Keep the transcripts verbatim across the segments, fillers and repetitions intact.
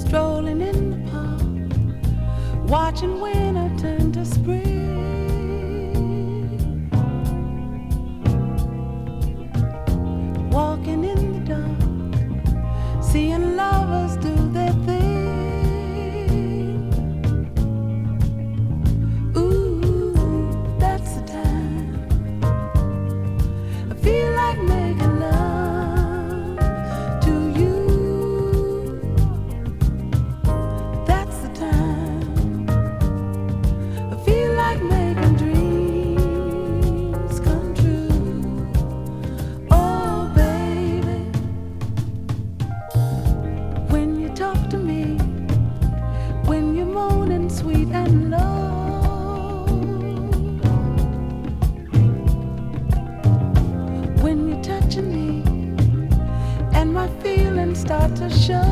strolling in the park, watching winter turn to spring. Walking in the dark, seeing lovers do their thing. Ooh, that's the time I feel like making love to you. That's the time I feel like making dreams come true. Oh baby, when you talk to me, when you're moaning sweet and low, when you're touching me and my feelings start to show.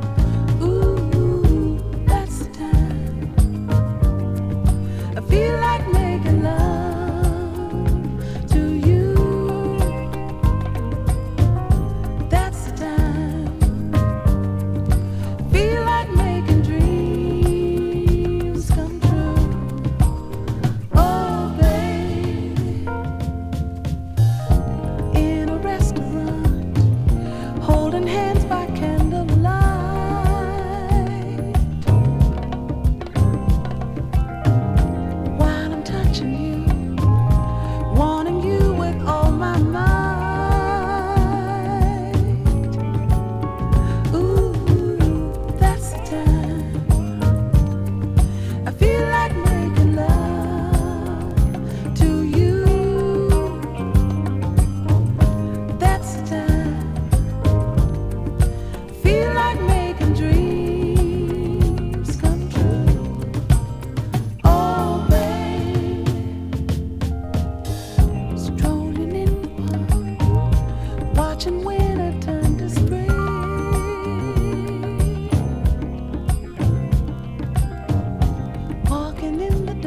Ooh, that's the time I feel like